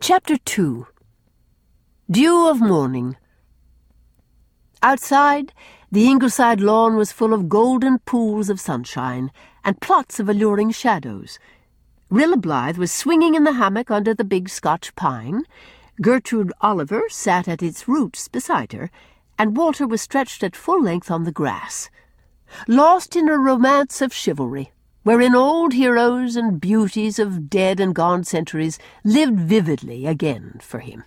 Chapter 2. Dew of Morning. Outside, the Ingleside lawn was full of golden pools of sunshine and plots of alluring shadows. Rilla Blythe was swinging in the hammock under the big Scotch pine. Gertrude Oliver sat at its roots beside her, and Walter was stretched at full length on the grass, lost in a romance of chivalry, wherein old heroes and beauties of dead and gone centuries lived vividly again for him.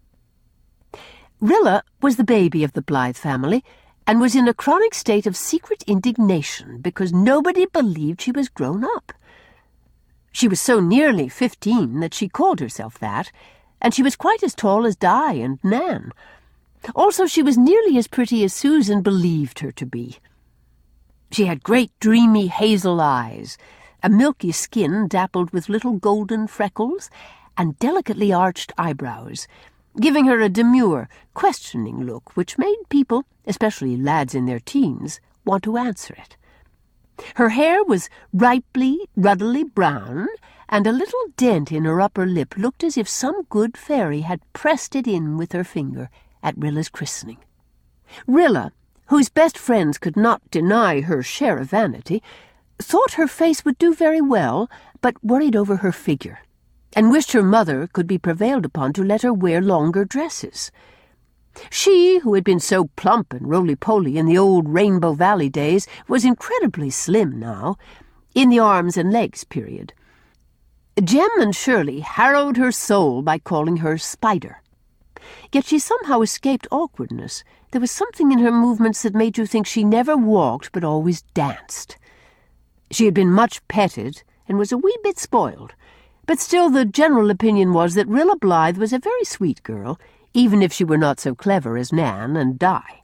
Rilla was the baby of the Blythe family, and was in a chronic state of secret indignation because nobody believed she was grown up. She was so nearly 15 that she called herself that, and she was quite as tall as Di and Nan. Also, she was nearly as pretty as Susan believed her to be. She had great dreamy hazel eyes, a milky skin dappled with little golden freckles, and delicately arched eyebrows, giving her a demure, questioning look which made people, especially lads in their teens, want to answer it. Her hair was ruddily brown, and a little dent in her upper lip looked as if some good fairy had pressed it in with her finger at Rilla's christening. Rilla, whose best friends could not deny her share of vanity, thought her face would do very well, but worried over her figure, and wished her mother could be prevailed upon to let her wear longer dresses. She, who had been so plump and roly-poly in the old Rainbow Valley days, was incredibly slim now, in the arms and legs period. Jem and Shirley harrowed her soul by calling her Spider. Yet she somehow escaped awkwardness. There was something in her movements that made you think she never walked but always danced. She had been much petted and was a wee bit spoiled, but still the general opinion was that Rilla Blythe was a very sweet girl, even if she were not so clever as Nan and Di.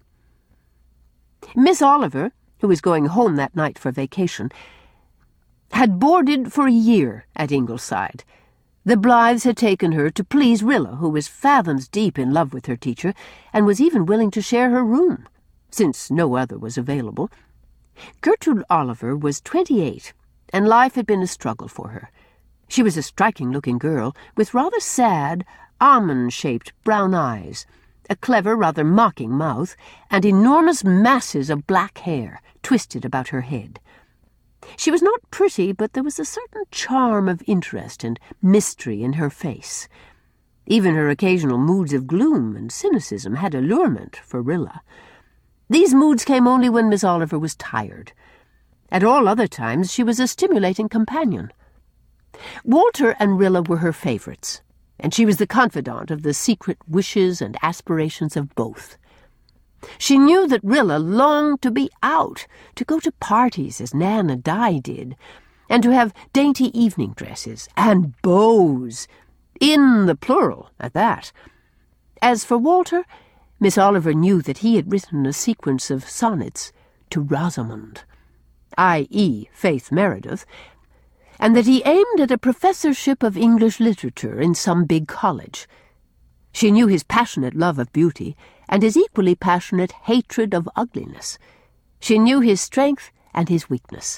Miss Oliver, who was going home that night for vacation, had boarded for a year at Ingleside. The Blythes had taken her to please Rilla, who was fathoms deep in love with her teacher, and was even willing to share her room, since no other was available. Gertrude Oliver was 28, and life had been a struggle for her. She was a striking-looking girl, with rather sad, almond-shaped brown eyes, a clever, rather mocking mouth, and enormous masses of black hair twisted about her head. She was not pretty, but there was a certain charm of interest and mystery in her face. Even her occasional moods of gloom and cynicism had allurement for Rilla. These moods came only when Miss Oliver was tired. At all other times she was a stimulating companion. Walter and Rilla were her favourites, and she was the confidant of the secret wishes and aspirations of both. She knew that Rilla longed to be out, to go to parties as Nan and Di did, and to have dainty evening dresses, and beaux, in the plural at that. As for Walter, Miss Oliver knew that he had written a sequence of sonnets to Rosamond, i.e. Faith Meredith, and that he aimed at a professorship of English literature in some big college. She knew his passionate love of beauty, and his equally passionate hatred of ugliness. She knew his strength and his weakness.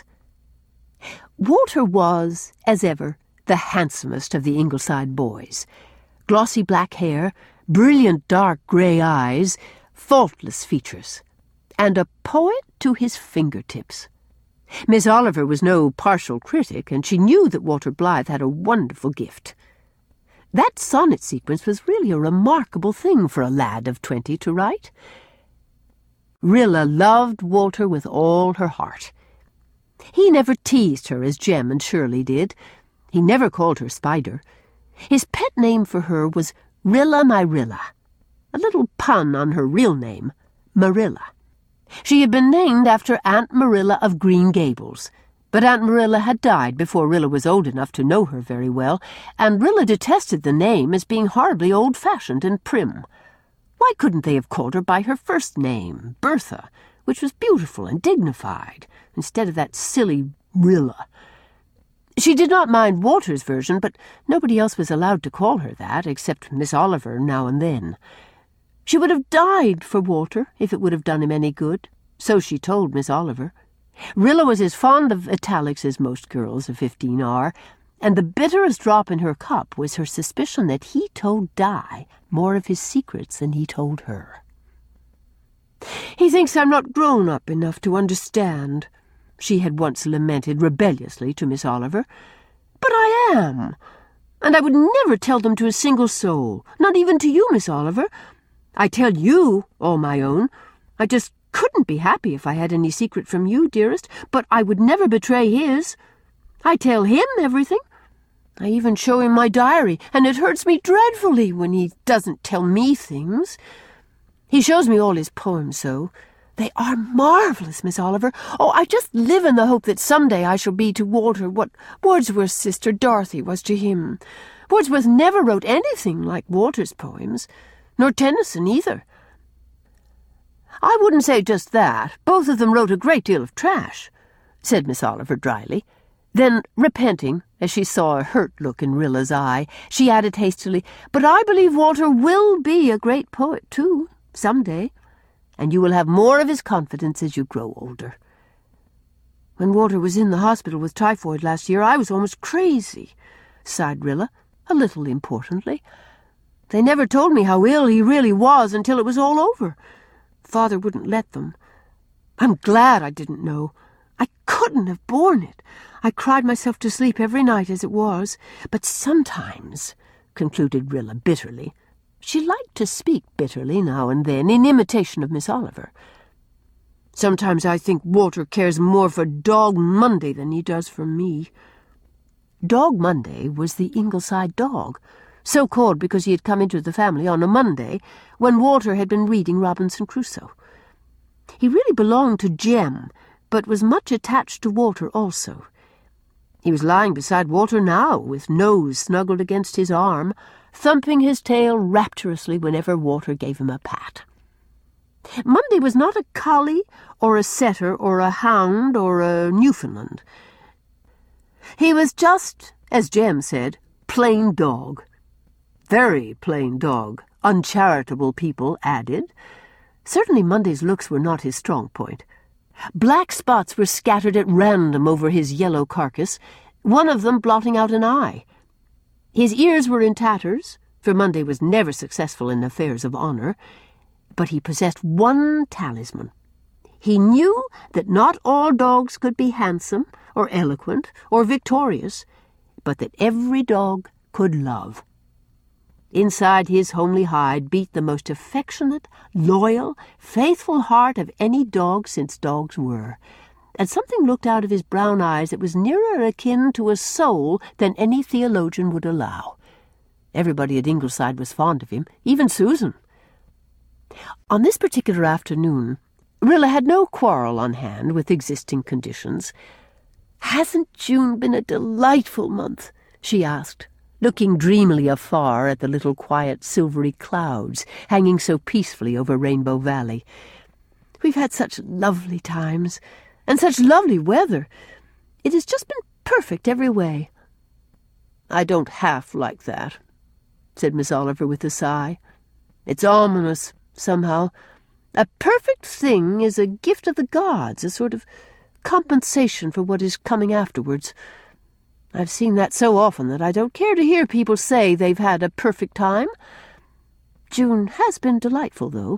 Walter was, as ever, the handsomest of the Ingleside boys. Glossy black hair, brilliant dark grey eyes, faultless features, and a poet to his fingertips. Miss Oliver was no partial critic, and she knew that Walter Blythe had a wonderful gift. That sonnet sequence was really a remarkable thing for a lad of 20 to write. Rilla loved Walter with all her heart. He never teased her as Jem and Shirley did. He never called her Spider. His pet name for her was Rilla my Rilla, a little pun on her real name, Marilla. She had been named after Aunt Marilla of Green Gables, but Aunt Marilla had died before Rilla was old enough to know her very well, and Rilla detested the name as being horribly old-fashioned and prim. Why couldn't they have called her by her first name, Bertha, which was beautiful and dignified, instead of that silly Rilla? She did not mind Walter's version, but nobody else was allowed to call her that, except Miss Oliver now and then. She would have died for Walter if it would have done him any good, so she told Miss Oliver. Rilla was as fond of italics as most girls of 15 are, And the bitterest drop in her cup was her suspicion that he told Di more of his secrets than he told her. "He thinks I'm not grown up enough to understand," she had once lamented rebelliously to Miss Oliver. "But I am, and I would never tell them to a single soul, not even to you, Miss Oliver. I tell you all my own. I just couldn't be happy if I had any secret from you, dearest, but I would never betray his. I tell him everything. I even show him my diary, and it hurts me dreadfully when he doesn't tell me things. He shows me all his poems, so. They are marvellous, Miss Oliver. Oh, I just live in the hope that someday I shall be to Walter what Wordsworth's sister Dorothy was to him. Wordsworth never wrote anything like Walter's poems, nor Tennyson either." "I wouldn't say just that. Both of them wrote a great deal of trash," said Miss Oliver dryly. Then, repenting, as she saw a hurt look in Rilla's eye, she added hastily, "But I believe Walter will be a great poet, too, some day, and you will have more of his confidence as you grow older. When Walter was in the hospital with typhoid last year, I was almost crazy," sighed Rilla, a little importantly. "They never told me how ill he really was until it was all over. Father wouldn't let them. I'm glad I didn't know. I couldn't have borne it. I cried myself to sleep every night as it was. But sometimes," concluded Rilla bitterly. She liked to speak bitterly now and then, in imitation of Miss Oliver. "Sometimes I think Walter cares more for Dog Monday than he does for me." Dog Monday was the Ingleside dog, so called because he had come into the family on a Monday when Walter had been reading Robinson Crusoe. He really belonged to Jem, but was much attached to Walter also. He was lying beside Walter now, with nose snuggled against his arm, thumping his tail rapturously whenever Walter gave him a pat. Monday was not a collie or a setter or a hound or a Newfoundland. He was just, as Jem said, plain dog. Very plain dog, uncharitable people added. Certainly Monday's looks were not his strong point. Black spots were scattered at random over his yellow carcass, one of them blotting out an eye. His ears were in tatters, for Monday was never successful in affairs of honour, but he possessed one talisman. He knew that not all dogs could be handsome, or eloquent, or victorious, but that every dog could love. Inside his homely hide beat the most affectionate, loyal, faithful heart of any dog since dogs were, and something looked out of his brown eyes that was nearer akin to a soul than any theologian would allow. Everybody at Ingleside was fond of him, even Susan. On this particular afternoon, Rilla had no quarrel on hand with existing conditions. "Hasn't June been a delightful month?" she asked, looking dreamily afar at the little quiet silvery clouds hanging so peacefully over Rainbow Valley. "We've had such lovely times, and such lovely weather. It has just been perfect every way." "I don't half like that," said Miss Oliver with a sigh. "It's ominous, somehow. A perfect thing is a gift of the gods, a sort of compensation for what is coming afterwards. I've seen that so often that I don't care to hear people say they've had a perfect time. June has been delightful, though."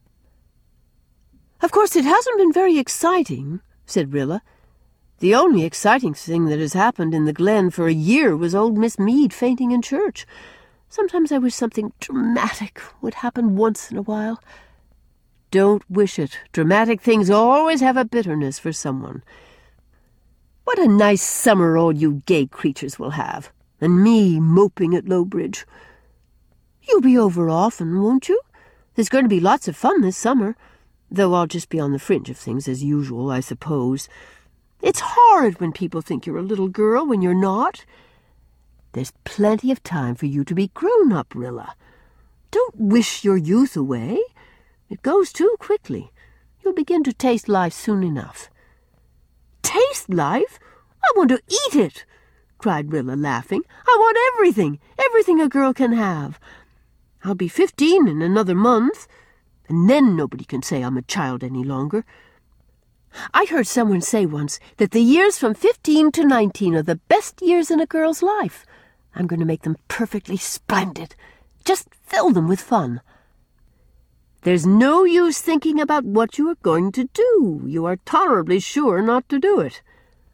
"Of course it hasn't been very exciting," said Rilla. "The only exciting thing that has happened in the Glen for a year was old Miss Meade fainting in church. Sometimes I wish something dramatic would happen once in a while." "Don't wish it. Dramatic things always have a bitterness for someone. What a nice summer all you gay creatures will have, and me moping at Lowbridge. You'll be over often, won't you? There's going to be lots of fun this summer, though I'll just be on the fringe of things as usual, I suppose. It's horrid when people think you're a little girl when you're not. There's plenty of time for you to be grown up, Rilla. Don't wish your youth away. It goes too quickly. You'll begin to taste life soon enough." "Taste life? I want to eat it," cried Rilla, laughing. "I want everything a girl can have. I'll be 15 in another month, and then nobody can say I'm a child any longer. I heard someone say once that the years from 15 to 19 are the best years in a girl's life. I'm going to make them perfectly splendid. Just fill them with fun. There's no use thinking about what you are going to do. You are tolerably sure not to do it.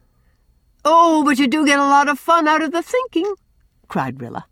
Oh, but you do get a lot of fun out of the thinking, cried Rilla.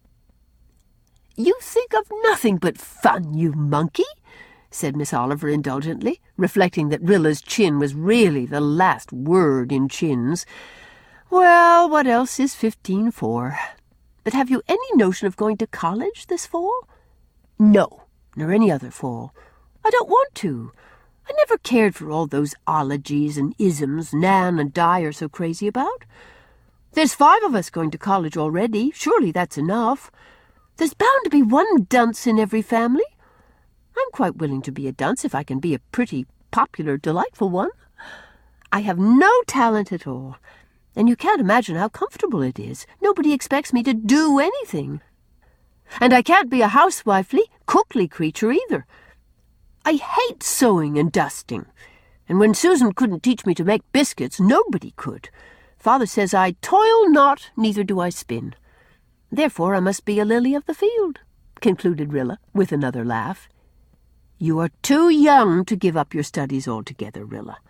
You think of nothing but fun, you monkey, said Miss Oliver indulgently, reflecting that Rilla's chin was really the last word in chins. Well, what else is 15 for? But have you any notion of going to college this fall? No, nor any other fall. I don't want to. I never cared for all those ologies and isms Nan and Di are so crazy about. There's 5 of us going to college already. Surely that's enough. There's bound to be one dunce in every family. I'm quite willing to be a dunce if I can be a pretty, popular, delightful one. I have no talent at all, and you can't imagine how comfortable it is. Nobody expects me to do anything. And I can't be a housewifely, cookly creature either. I hate sewing and dusting, and when Susan couldn't teach me to make biscuits, nobody could. Father says I toil not, neither do I spin. Therefore I must be a lily of the field, concluded Rilla, with another laugh. You are too young to give up your studies altogether, Rilla.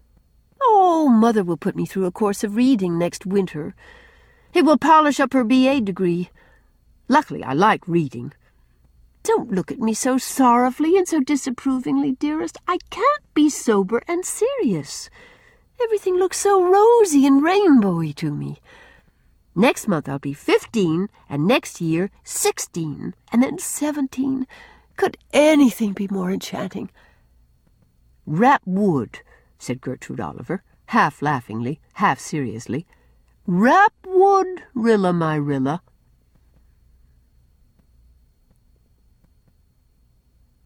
Oh, Mother will put me through a course of reading next winter. It will polish up her B.A. degree. Luckily, I like reading. Don't look at me so sorrowfully and so disapprovingly, dearest. I can't be sober and serious. Everything looks so rosy and rainbowy to me. Next month I'll be 15, and next year 16, and then 17. Could anything be more enchanting? Rap wood, said Gertrude Oliver, half laughingly, half seriously. Rap wood, Rilla, my Rilla.